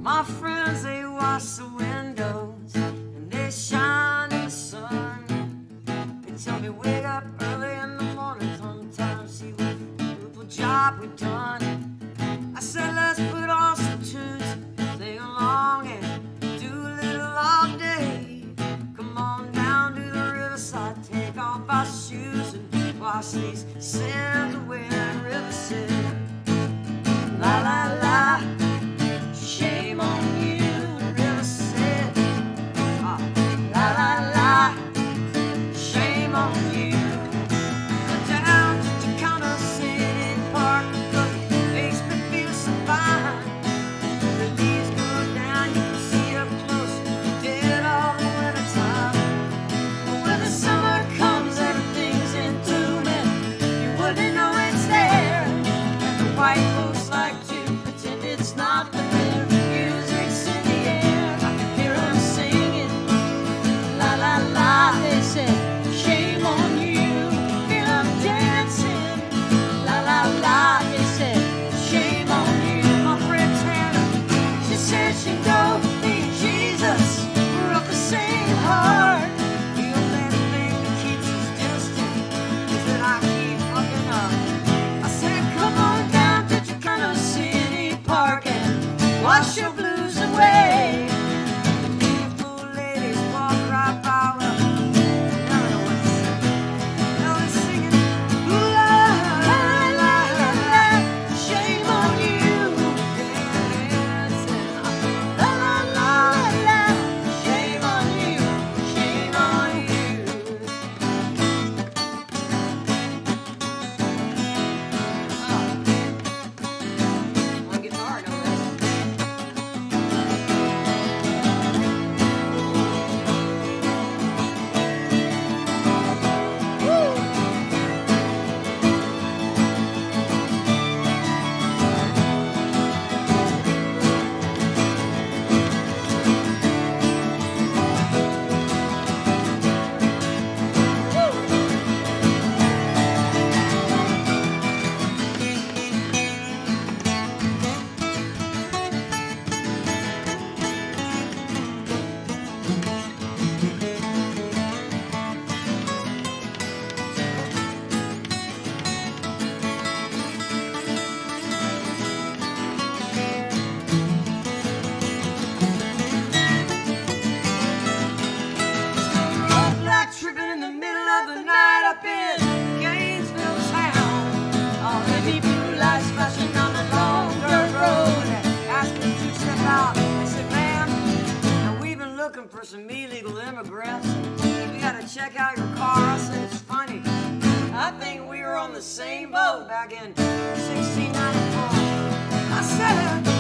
My friends, they wash the windows and they shine in the sun. They tell me wake up early in the morning, sometimes see what beautiful job we've done. I said let's put on some tunes, sing along and do a little all day. Come on down to the riverside, take off our shoes and wash these sands away in Riverside. La la la, shame on you, Riverside. La la la, shame on you. Go down to Tacoma City Park, 'cause it makes me feel so fine. The leaves go down, you can see up close, dead all the winter time. But when the summer comes, everything's in bloom and you wouldn't know it's there. And the white folks like to pretend it's not, but their music's in the air. I can hear them singing, la la la. They said, shame on you. Feel them dancing, la la la. They said, shame on you. My friend Tana, she said she don't need Jesus. We're of the same heart. The only thing that keeps us distant is that I keep fucking up. I said, come on down to Tacoma City Park and wash your blues away. The beautiful ladies walk right by. Well, I never know what to say. No, they're singing, ooh la la la la la, shame on you. Dancing, la la la la, shame on you, shame on you. One guitar, no less. Roadblock tripping in the middle of the night up in Gainesville town. All heavy blue lights flashing on the long dirt road. Asked me to step out. I said, ma'am, now we've been looking for some illegal immigrants. We gotta check out your car. I said, it's funny, I think we were on the same boat back in 1694. I said,